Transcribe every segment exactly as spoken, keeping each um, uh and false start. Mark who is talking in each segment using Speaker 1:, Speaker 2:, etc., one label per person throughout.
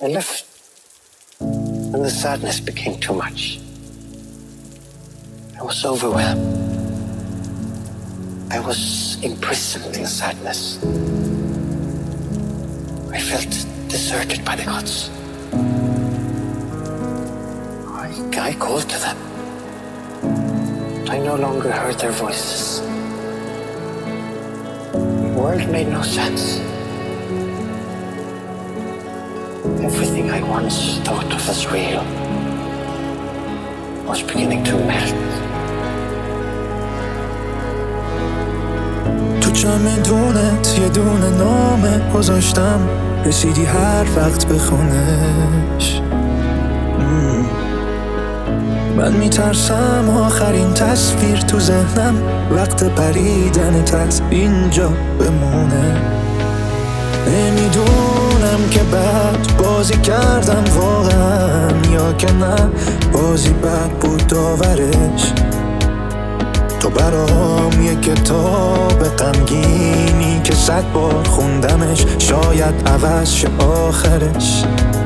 Speaker 1: I left when the sadness became too much. I was overwhelmed. I was imprisoned in sadness. I felt deserted by the gods. I, I called to them. I no longer heard their voices. The world made no sense. Everything I once thought of as real was beginning to melt.
Speaker 2: تو چمدونت یه دونه نامه گذاشتم، رسیدی هر وقت بخونش. من میترسم آخرین تصویر تو ذهنم وقت پریدنت از اینجا بمونه. نمیدونم که بد بازی کردم واقعا یا که نه بازی بد بود داورش. تو برام یه کتاب غمگینی که صد بار خوندمش، شاید عوض شه آخرش.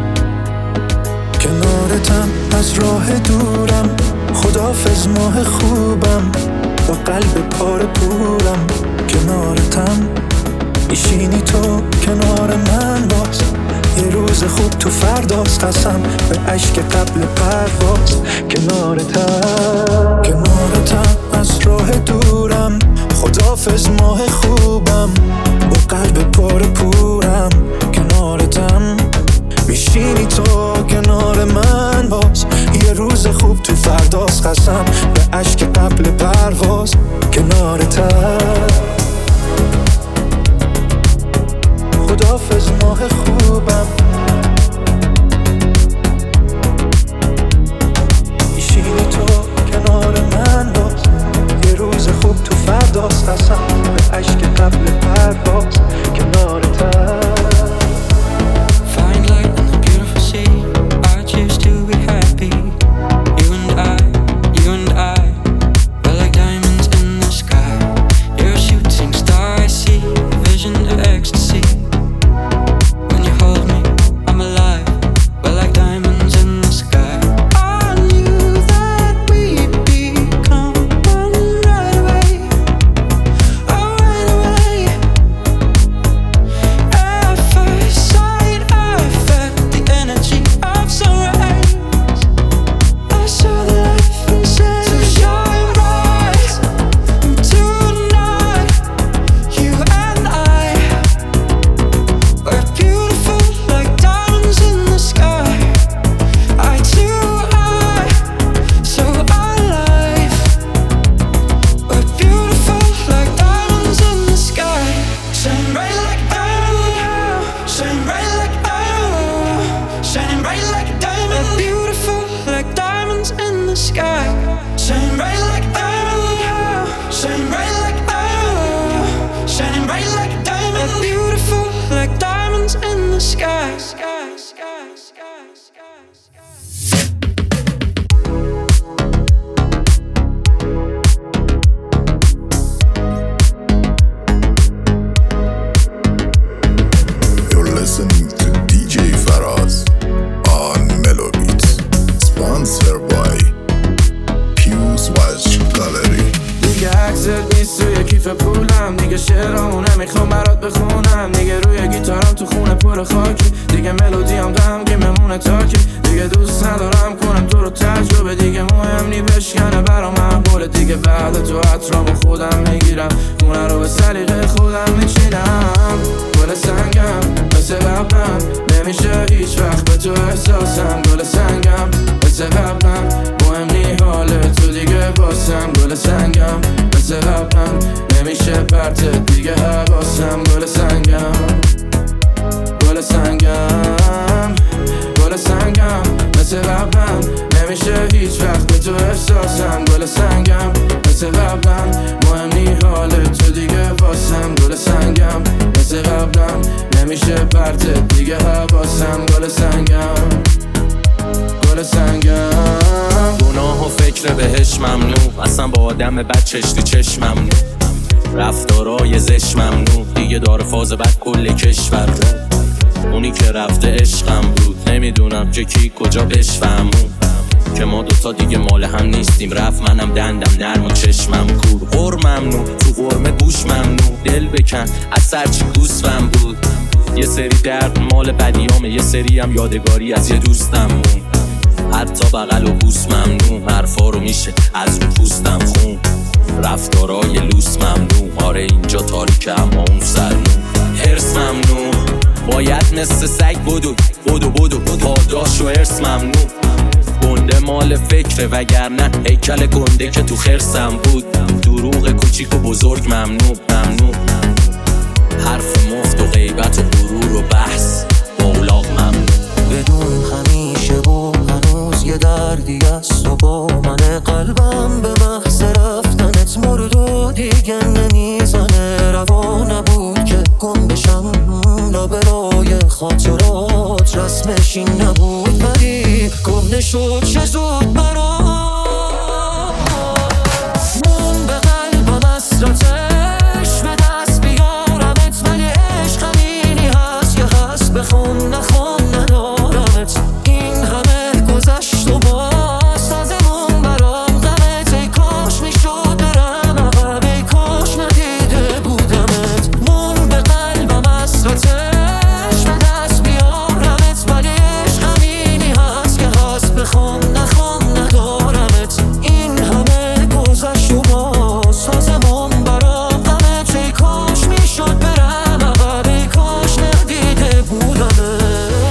Speaker 2: کنارتم از راه دورم، خداحافظ ماه خوبم، با قلب پاره پورم. کنارتم میشینی تو کنار من باز، یه روز خوب تو فرداست، قسم به عشق قبل پرواز. کنارتم کنارتم از راه دورم، خداحافظ ماه خوبم، با قلب پاره پورم. کنارتم میشینی تو کنار من باز، یه روز خوب تو فرداست، قسم به عشق قبل پرواز. کنارتم خداحافظ ماه خوبم، میشینی تو کنار من باز، یه روز خوب تو فرداست، قسم به عشق قبل پرواز. کنارتم
Speaker 3: بد چشتی چشمم نو، رفتارای زش ممنوع، دیگه داره فاز بد کل کشور رو. اونی که رفته عشقم بود، نمیدونم که کی کجا بشفهمون که ما دوتا دیگه مال هم نیستیم. رفت منم دندم نرم و چشمم کور. غر ممنون تو قرمه گوش ممنون، دل بکن از سرچی گوسفم بود. یه سری درد مال بدیامه، یه سری هم یادگاری از یه دوستم مون. حتی بغل و بوس ممنون، حرفا رو میشه از رو پوستم خون. رفتارای لوس ممنون، آره اینجا تاریکه اما اون سرمون. هرس ممنون، باید مثل سگ بدو بدو بدو پاداش و هرس ممنون. گنده مال فکره وگرنه هیکل گنده که تو خرسم بود. دروغ کوچیک و بزرگ ممنون ممنون. حرف مفت و غیبت و غرور و بحث با اولاغ ممنون.
Speaker 2: بدون همیشه و هنوز یه دردی است و با من قلبم به محض رفتنت مرد و دیگه نمیزنه. روا نبود که گم بشم لابلای خاطرات، رسمش این نبود ولی گم نشد چه زود برام. من به قلبم اسرتش به دست بیارمت، ولی عشق همینی هست که هست، بخون نخون ندارمت. این همه گذشت و باز تازمون برام غمت. ای کاش میشد برم عقب، ای کاش ندیده بودمت. من به قلبم اسرتش به دست بیارمت، ولی عشق همینی هست که هست، بخون نخون ندارمت. این همه گذشت و باز تازمون برام غمت. ای کاش میشد برم عقب، ای کاش ندیده بودمت.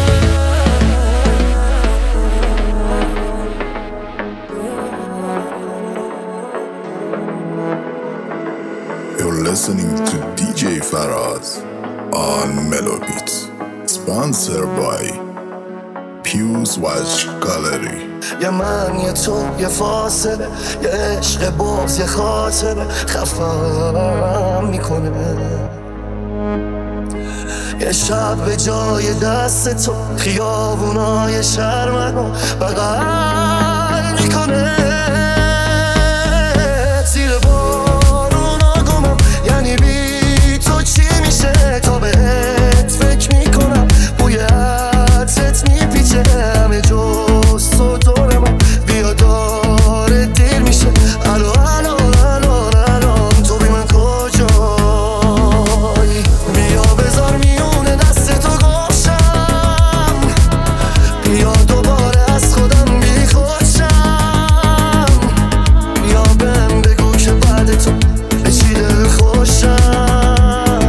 Speaker 4: You're listening to دی جی Faraz on Mellow Beats, sponsored by Pews Watch Gallery.
Speaker 2: یه من یه تو یه فاصله، یه عشق باز یه خاطره خفم میکنه. یه شب به جای دست تو خیابونای شهر منو بغل میکنه. زیر بارونا گمم، یعنی بی تو چی میشه؟ تا بهت فکر میکنم، بوی عطرت میپیچه همه جز تو دور من. بیا داره دیر میشه، الو الو الو الو تو بی من کجایی؟ بیا بذار میونه دست تو گوشم، بیا دوباره از خودم بی خودشم. بیا بهم بگو که بعد تو به چی دل خوشم.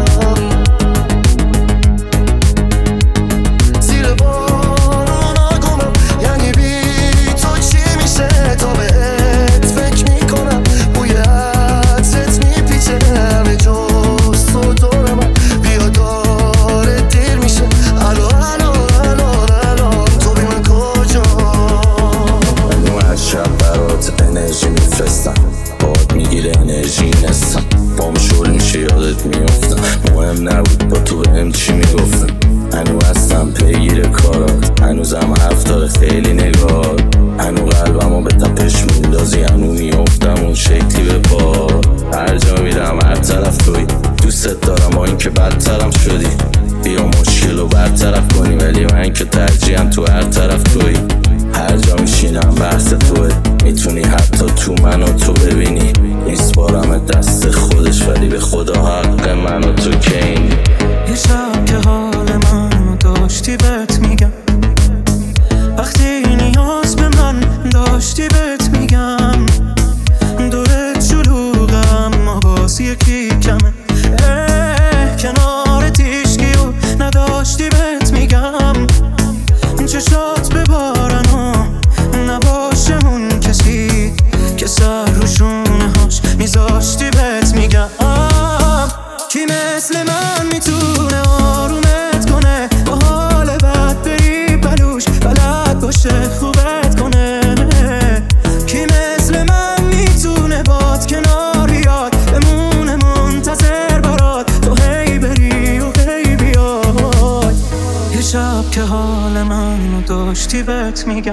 Speaker 2: زیر بارونا گمم، یعنی بی تو چی میشه؟ تا بهت فکر میکنم، بوی عطرت میپیچه همه جز تو دور من. بیا داره دیر میشه، الو الو الو الو تو بی من کجایی؟
Speaker 5: منو از شب برات انرژی میفرستم، باد میگیره انرژی نستم. بام شل میشه یادت میافتم، مهم نبود با تو بهم چی میگفتم. هنو هستم پیگیر کارات، هنوزم حرف داره خیلی نگار. هنو قلبمو به تپش میندازی، هنو میافتم اون شکلی به بار. هر جا میرم هر طرف توی، دوست دارم با این که بدترم شدی. بیا مشکل رو برطرف کنی، ولی من که ترجیحم تو هر طرف توی. هر جا میشینم بحث توه، میتونی حتی تو من و تو ببینی. میسپارم دست خودش، ولی به خدا حق من و تو که اینی.
Speaker 2: یه شب که حال منو داشتی بهت میگم، وقتی نیاز به من داشتی بهت میگم. دورت شلوغم اما باز یکی کمه، اه کنارت هیچکی و نداشتی بهت میگم. چشات ببارن و نباشه اون کسی که سر رو شونه هاش میذاشتی بهت میگم. کی مثل من میتونه آرومت کنه، با حال بد بری بلوش بلد باشه خوبت کنه. کی مثل من میتونه باد کنار بیاد، بمونه منتظر برات تو هی بری و هی بیای. یه شب که حال منو داشتی بهت میگم،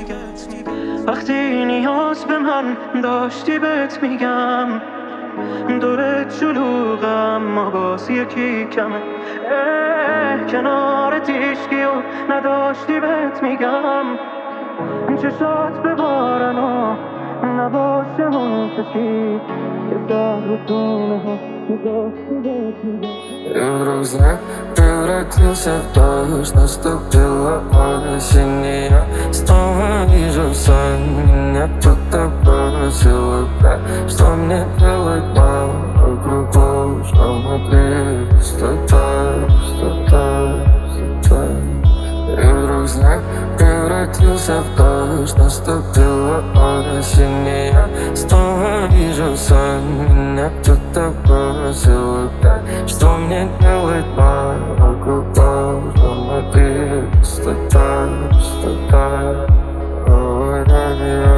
Speaker 2: وقتی نیاز به من داشتی بهت میگم. دورت شلوغم اما باز یکی کمه، اه کنار تیشکی و نداشتی بهت میگم چشات ببارن و نباشه اون کسی که سر رو دونه ها میداشتی بهت میگم
Speaker 6: یه روز نه بیورتی سفتاش наступила осенняя снова вижу сон меня кто-то бросил опять что мне делать вокруг что внутри пустота пустота пустота и вдруг знак превратился в дождь наступила осенняя снова вижу сон меня кто-то бросил опять что мне делать вокруг что внутри пустота пустота ой да да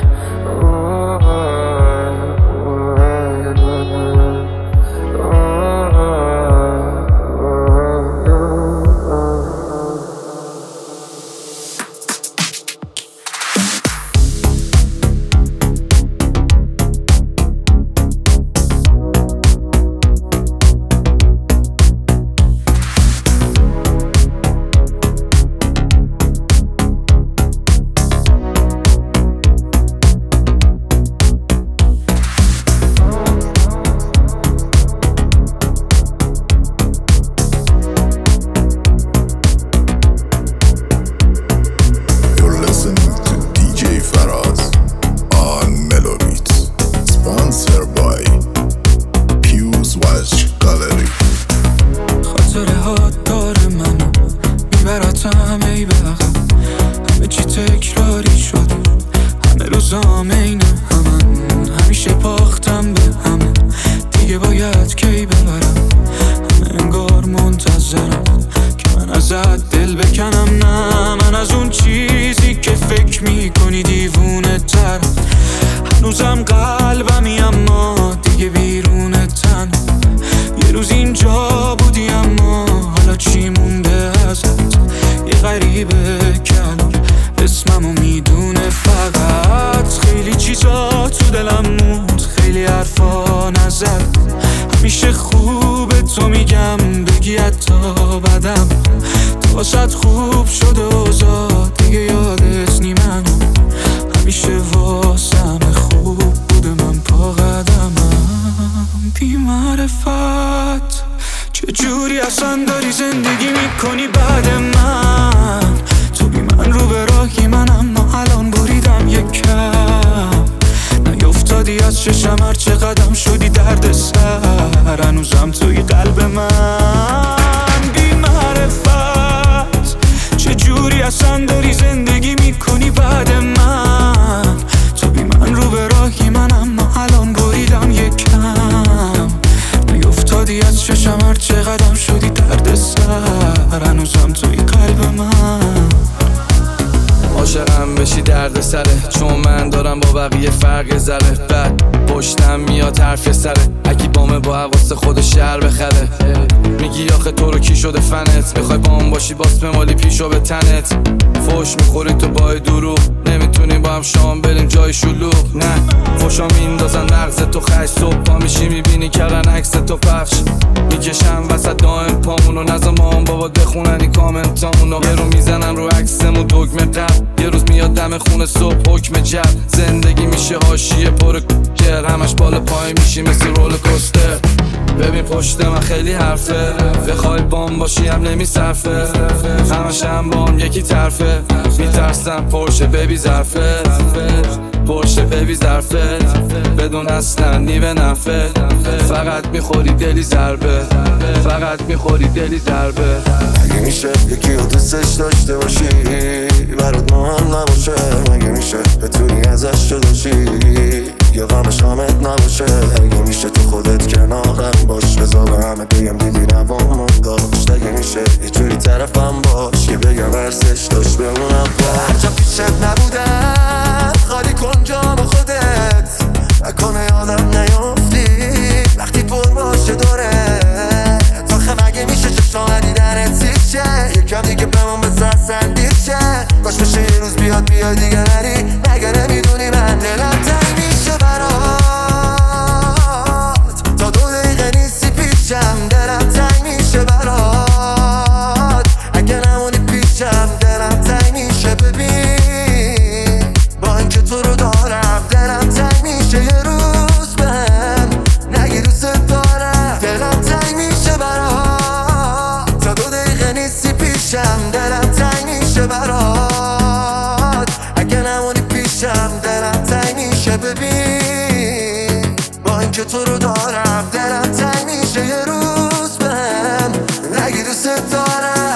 Speaker 6: فوش میخوری تو بای دروغ نمیتونیم با هم شام بریم جای شلوغ نه فوشا میندازن مغز تو خش صبح پا میشی میبینی کردن عکس تو پخش میکشم وسط دائم پامونو نظر مام بابا بخونن این کامنتامونو یه رو میزنن رو عکسمون دگمه قبل یه روز میاد دم خونه صبح حکم جب زندگی میشه حاشیه پر کر همش بالا پای میشی مثل رول کوستر ببین پشت من خیلی حرفه بخوای بام باشی هم نمیصرفه همش هم بام یکی طرفه میترسم پرشه ببی ظرفه پرشه ببی ظرفه بدون اصلا نیوه نفه فقط میخوری دلی ضربه فقط میخوری دلی ضربه
Speaker 7: مگه میشه یکی رو دوستش داشته باشی برات مهم نباشه مگه میشه بتونی ازش جداشی یا غمش غمت نباشه مگه میشه تو خودت کنارم باش بذار به همه بگم دیدی نوامو داشت اگه میشه یه جوری طرفم باش که بگم ورسش داشت بمونم باش هرچا پیشت نبودم خالی کن جا با خودت نکنه یادم نیافتی وقتی پر باشه دوره تاخه مگه میشه چشم دیدنت سیچه یکم دیگه بمون بسر سندیچه باش بشه یه روز بیاد بیاد دیگه نری مگه نمیدونی من دلم تنگ میشه برات تا دو دقیقه نیستی پیشم دلم تنگ میشه برات تو رو دارم دلم تنگ میشه یه روز بهم نگی دوست دارم.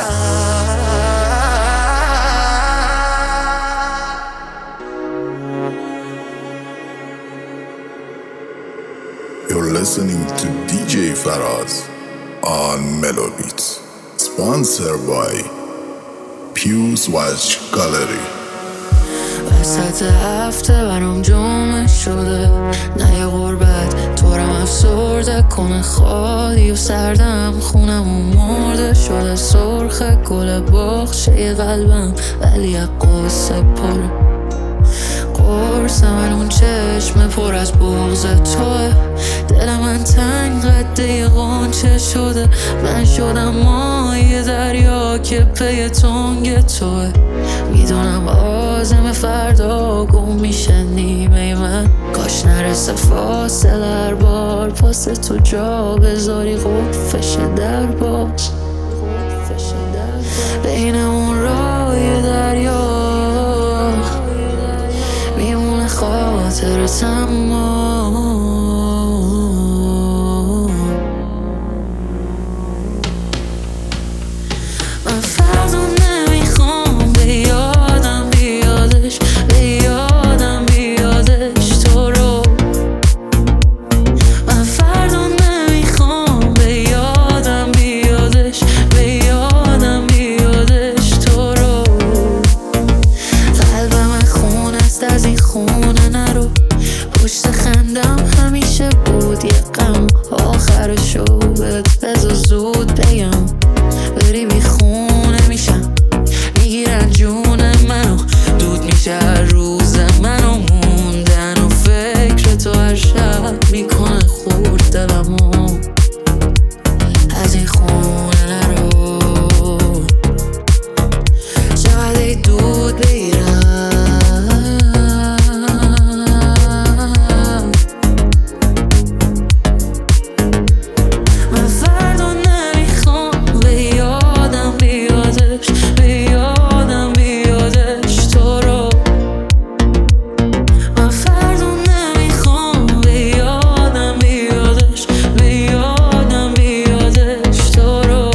Speaker 4: You're listening to دی جی Faraz on Mellow Beats, sponsored by Pews Watch Gallery.
Speaker 8: وسط هفته برام جمعه شده نه یه غربت طورم افسرده کنه خالی و سردم خونم و مرده شده سرخ گل باغچه قلبم ولی یه قصه پره قرص من اون چشم پر از بغض توه دل من تنگ قده یه غنچه شده من شدم مایه دریا که پی تنگ توه میدونم آزم فردا گم میشه نیمه من کاش نرسه فاصله بار پاس تو جا بذاری قفش در باز بین اون رای دریا میمونه خاطر تمام من فردا نمیخوام به یادم بیادش به یادم بیادش تو رو من فردا نمیخوام به یادم بیادش به یادم بیادش تو رو قلب من خونه است از این خونه نرو پشت خندم همیشه بود یه غم آخرشو بهت بذار زود بگم بری بی خونه میشم میگیرن جون منو دود میشه هر روز منو موندن و فکر تو هر شب میکنه خورد دلمو از این خونه نرو چقدر ای دود بگیرم من فردا نمیخوام به یادم بیادش به یادم بیادش تو رو من فردا نمیخوام به یادم بیادش به یادم بیادش تو رو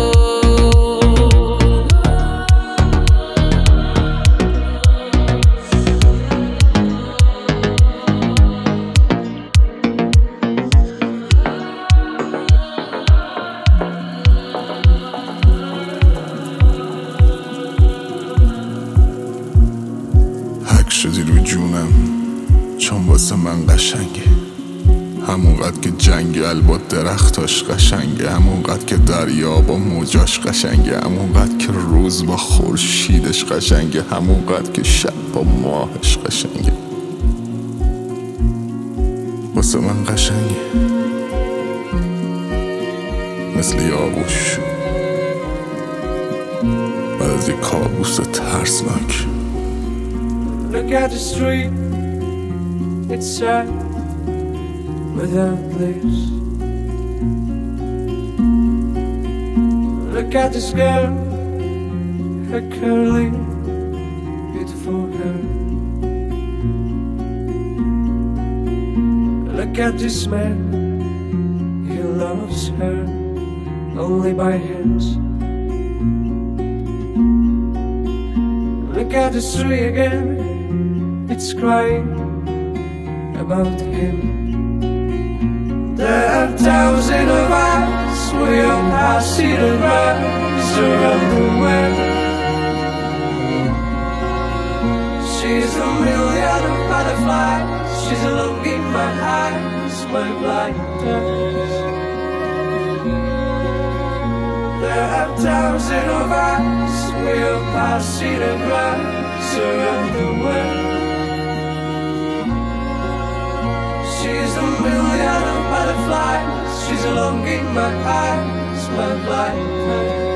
Speaker 4: حک شدی رو جونم چون واسه من قشنگه همونقدر که جنگل با درختاش قشنگه همونقدر که دریا با موجاش قشنگه همونقدر که روز با خورشیدش قشنگه همونقدر که شب با ماهش قشنگه واسه من قشنگه مثل یه آغوش بعد از یه کابوس ترسناک.
Speaker 2: Look at the street, it's sad without leaves. Look at this girl, her curly, beautiful hair. Look at this man, he loves her only by hands. Look at the tree again, it's crying about him. There are thousands of eyes, we all have seen the rise around the world. She's a million of butterflies, she's alone in my eyes, my blindness. There are thousands of eyes, we all have seen the rise around the world. She's a million of butterflies, she's alone in my eyes, my blind eyes.